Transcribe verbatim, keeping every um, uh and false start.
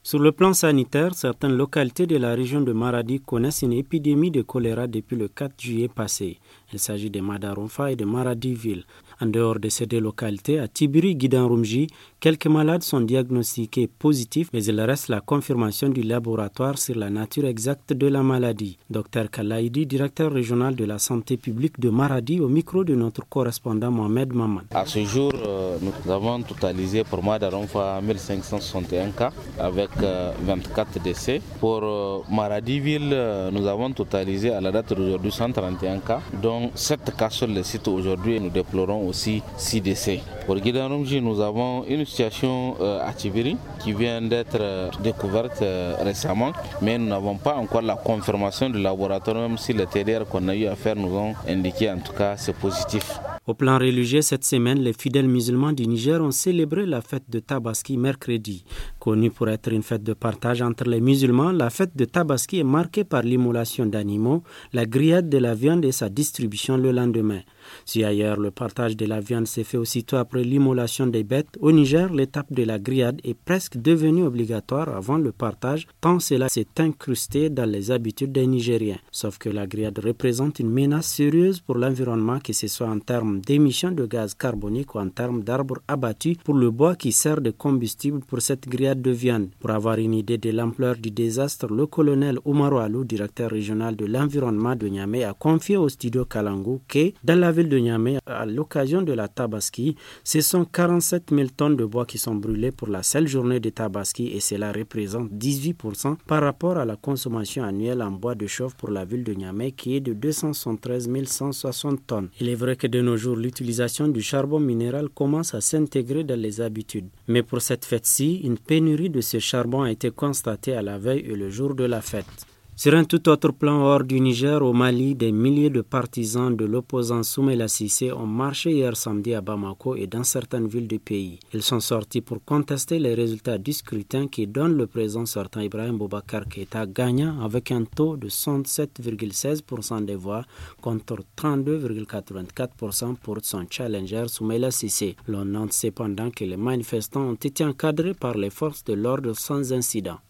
Sur le plan sanitaire, certaines localités de la région de Maradi connaissent une épidémie de choléra depuis le quatre juillet passé. Il s'agit de Madaronfa et de Maradi-Ville. En dehors de ces deux localités, à Tibiri-Guidan-Rumji, quelques malades sont diagnostiqués positifs, mais il reste la confirmation du laboratoire sur la nature exacte de la maladie. Docteur Kalaïdi, directeur régional de la santé publique de Maradi, au micro de notre correspondant Mohamed Maman. À ce jour, nous avons totalisé pour Madaronfa mille cinq cent soixante et un cas avec vingt-quatre décès. Pour Maradi-Ville, nous avons totalisé à la date d'aujourd'hui cent trente et un cas, dont sept cas sur le site aujourd'hui. Nous déplorons aussi six décès. Pour Guidan-Rumji, nous avons une situation euh, à Tibiri qui vient d'être euh, découverte euh, récemment, mais nous n'avons pas encore la confirmation du laboratoire, même si les T D R qu'on a eu à faire nous ont indiqué en tout cas c'est positif. Au plan religieux, cette semaine, les fidèles musulmans du Niger ont célébré la fête de Tabaski mercredi. Connue pour être une fête de partage entre les musulmans, la fête de Tabaski est marquée par l'immolation d'animaux, la grillade de la viande et sa distribution le lendemain. Si ailleurs le partage de la viande s'est fait aussitôt après l'immolation des bêtes, au Niger, l'étape de la grillade est presque devenue obligatoire avant le partage, tant cela s'est incrusté dans les habitudes des Nigériens. Sauf que la grillade représente une menace sérieuse pour l'environnement, que ce soit en termes d'émissions de gaz carbonique ou en termes d'arbres abattus pour le bois qui sert de combustible pour cette grillade de viande. Pour avoir une idée de l'ampleur du désastre, le colonel Oumaro Alou, directeur régional de l'environnement de Niamey, a confié au studio Kalangu que dans la ville de Niamey, à l'occasion de la Tabaski, ce sont quarante-sept mille tonnes de bois qui sont brûlées pour la seule journée de Tabaski et cela représente dix-huit pour cent par rapport à la consommation annuelle en bois de chauffe pour la ville de Niamey qui est de deux cent soixante-treize mille cent soixante tonnes. Il est vrai que de nos jours, l'utilisation du charbon minéral commence à s'intégrer dans les habitudes. Mais pour cette fête-ci, une pénurie de ce charbon a été constatée à la veille et le jour de la fête. Sur un tout autre plan hors du Niger, au Mali, des milliers de partisans de l'opposant Soumaïla Cissé ont marché hier samedi à Bamako et dans certaines villes du pays. Ils sont sortis pour contester les résultats du scrutin qui donne le président sortant Ibrahim Boubacar Keïta gagnant avec un taux de soixante-sept virgule seize pour cent des voix contre trente-deux virgule quatre-vingt-quatre pour cent pour son challenger Soumaïla Cissé. L'on note cependant que les manifestants ont été encadrés par les forces de l'ordre sans incident.